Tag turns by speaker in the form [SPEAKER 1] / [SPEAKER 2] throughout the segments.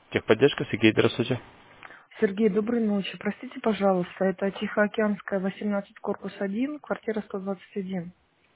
[SPEAKER 1] Техподдержка, Сергей, здравствуйте.
[SPEAKER 2] Сергей, доброй ночи. Простите, пожалуйста, это Тихоокеанская, 18, корпус 1, квартира 121.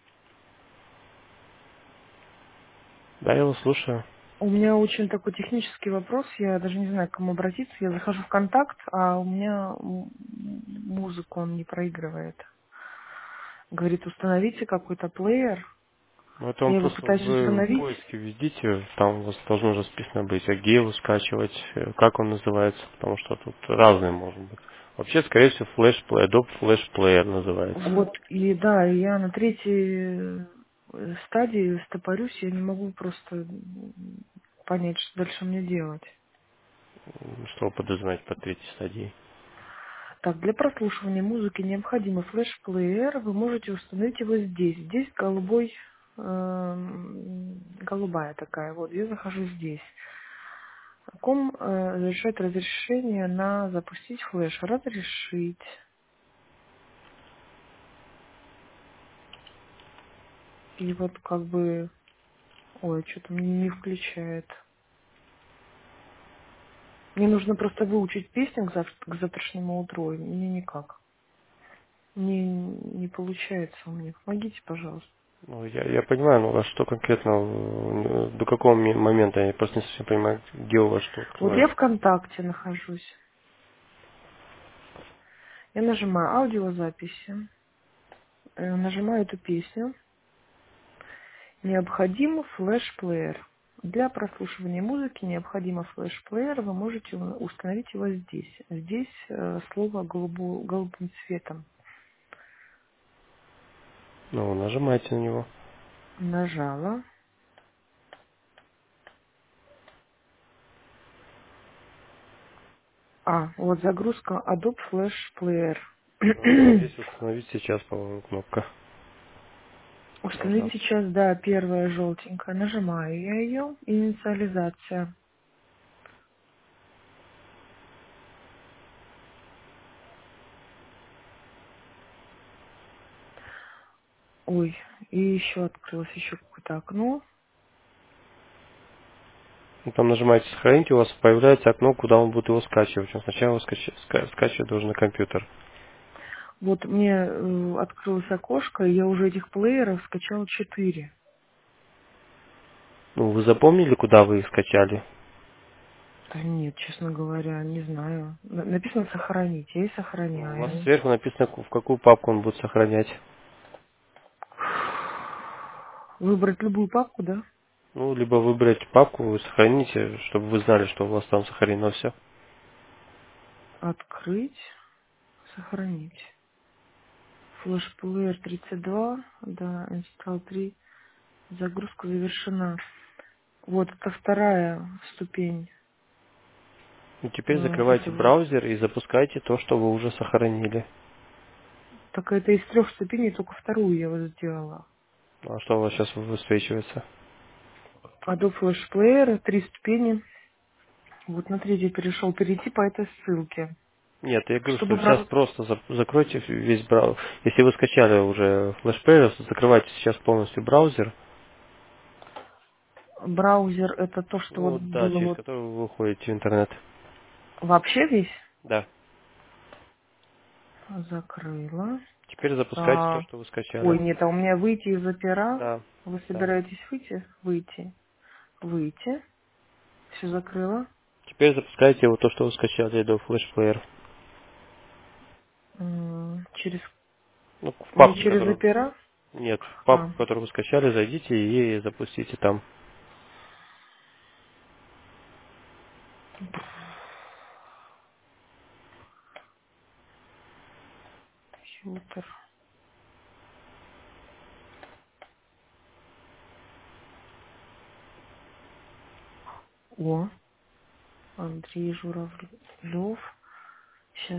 [SPEAKER 1] Да, я вас слушаю.
[SPEAKER 2] У меня очень такой технический вопрос, я даже не знаю, к кому обратиться. Я захожу в контакт, а у меня музыку он не проигрывает. Говорит, установите какой-то плеер.
[SPEAKER 1] Ну, это он
[SPEAKER 2] Я его
[SPEAKER 1] просто
[SPEAKER 2] пытаюсь
[SPEAKER 1] вы в
[SPEAKER 2] установить.
[SPEAKER 1] поиске введите, там у вас должно расписано быть, а где его скачивать, как он называется, потому что тут разные может быть. Вообще, скорее всего, флешплеер, Adobe Flash Player называется.
[SPEAKER 2] Вот, и да, и я на третьей стадии стопорюсь, я не могу просто понять, что дальше мне делать.
[SPEAKER 1] Что вы подразумеваете по третьей стадии?
[SPEAKER 2] Так, для прослушивания музыки необходимый флеш-плеер. Вы можете установить его здесь. Здесь голубая такая. Вот, я захожу здесь. Ком разрешает разрешение на запустить флеш. Разрешить. И вот как бы... Ой, что-то мне не включает. Мне нужно просто выучить песню к завтрашнему утру. И мне никак. Не получается у меня. Помогите, пожалуйста.
[SPEAKER 1] Ну, я понимаю, но у вас что конкретно, до какого момента, я просто не совсем понимаю, где у вас что
[SPEAKER 2] Вот я
[SPEAKER 1] открывается.
[SPEAKER 2] ВКонтакте нахожусь. Я нажимаю аудиозаписи, нажимаю эту песню. Необходим флеш-плеер. Для прослушивания музыки необходимо флеш-плеер. Вы можете установить его здесь. Здесь слово голубым цветом.
[SPEAKER 1] Ну, нажимайте на него.
[SPEAKER 2] Нажала. Вот загрузка Adobe Flash Player.
[SPEAKER 1] Ну, здесь установить сейчас, по-моему, кнопка должна
[SPEAKER 2] Установить
[SPEAKER 1] быть.
[SPEAKER 2] сейчас, да, первая желтенькая. Нажимаю я ее. Инициализация. Ой, и еще открылось еще какое-то окно.
[SPEAKER 1] Ну, там нажимаете «Сохранить», у вас появляется окно, куда он будет его скачивать. Он сначала скачивать должен на компьютер.
[SPEAKER 2] Вот мне открылось окошко, и я уже этих плееров скачала 4.
[SPEAKER 1] Ну, вы запомнили, куда вы их скачали?
[SPEAKER 2] Да нет, честно говоря, не знаю. Написано сохранить, я и
[SPEAKER 1] Ну, у вас
[SPEAKER 2] сохраняю.
[SPEAKER 1] сверху написано, в какую папку он будет сохранять.
[SPEAKER 2] Выбрать любую папку, да?
[SPEAKER 1] Ну, либо выбрать папку, вы сохраните, чтобы вы знали, что у вас там сохранено все.
[SPEAKER 2] Открыть, сохранить. Флешплеер 32, да, install 3. Загрузка завершена. Вот это вторая ступень
[SPEAKER 1] И теперь закрывайте
[SPEAKER 2] этого.
[SPEAKER 1] браузер и запускайте то, что вы уже сохранили.
[SPEAKER 2] Так это из 3 ступеней, только вторую я вот сделала.
[SPEAKER 1] А что у вас сейчас высвечивается?
[SPEAKER 2] Adobe Flash Player, 3 ступени. Вот на третий перейти по этой ссылке.
[SPEAKER 1] Нет, я говорю, что
[SPEAKER 2] Чтобы
[SPEAKER 1] сейчас просто закройте весь браузер. Если вы скачали уже флешплеер, закрывайте сейчас полностью браузер.
[SPEAKER 2] браузер это то, что вот
[SPEAKER 1] Ну да,
[SPEAKER 2] было
[SPEAKER 1] через
[SPEAKER 2] вот
[SPEAKER 1] который вы выходите в интернет.
[SPEAKER 2] вообще весь.
[SPEAKER 1] Да.
[SPEAKER 2] Закрыла.
[SPEAKER 1] Теперь запускайте то,
[SPEAKER 2] А,
[SPEAKER 1] что вы скачали.
[SPEAKER 2] ой, нет, а у меня выйти из опера.
[SPEAKER 1] Да.
[SPEAKER 2] Вы
[SPEAKER 1] Да.
[SPEAKER 2] собираетесь выйти? Выйти. Выйти. Все закрыла.
[SPEAKER 1] Теперь запускайте вот то, что вы скачали до флешплеер.
[SPEAKER 2] Через
[SPEAKER 1] Ну, в
[SPEAKER 2] не
[SPEAKER 1] папку,
[SPEAKER 2] через
[SPEAKER 1] которую...
[SPEAKER 2] опера.
[SPEAKER 1] Нет, в
[SPEAKER 2] А,
[SPEAKER 1] папку, которую вы скачали, зайдите и запустите там.
[SPEAKER 2] компьютер. О, Андрей Журавлев. Сейчас.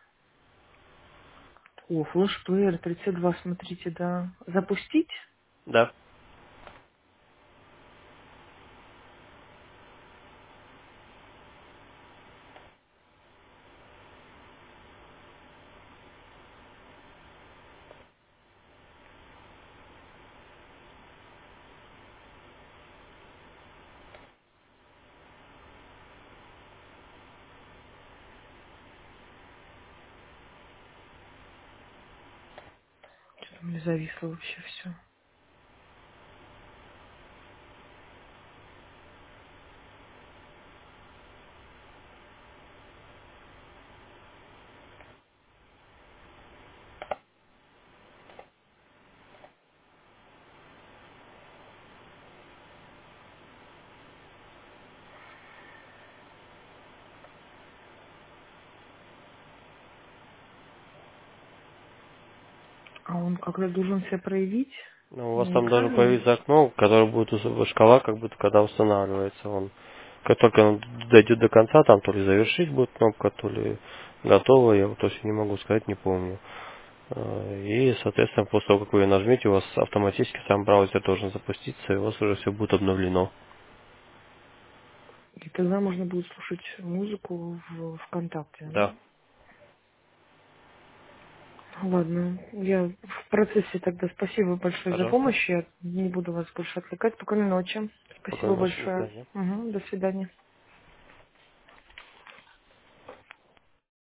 [SPEAKER 2] О, флешплеер 32, смотрите, да. Запустить?
[SPEAKER 1] Да.
[SPEAKER 2] Или зависло вообще все. А он когда должен себя проявить
[SPEAKER 1] Ну, у вас
[SPEAKER 2] на
[SPEAKER 1] там должно
[SPEAKER 2] экране?
[SPEAKER 1] появиться окно, которое будет шкала, как будто когда устанавливается он. Как только он дойдет до конца, там то ли завершить будет кнопка, то ли готово, я вот точно не могу сказать, не помню. И, соответственно, после того, как вы ее нажмете, у вас автоматически сам браузер должен запуститься, и у вас уже все будет обновлено.
[SPEAKER 2] И тогда можно будет слушать музыку в ВКонтакте, да?
[SPEAKER 1] Да,
[SPEAKER 2] Ладно, я в процессе тогда. Спасибо большое за
[SPEAKER 1] пожалуйста.
[SPEAKER 2] помощь. Я не буду вас больше отвлекать. Спокойной ночи. Спасибо
[SPEAKER 1] Спокойной ночи, до
[SPEAKER 2] большое.
[SPEAKER 1] свидания.
[SPEAKER 2] Угу, до свидания.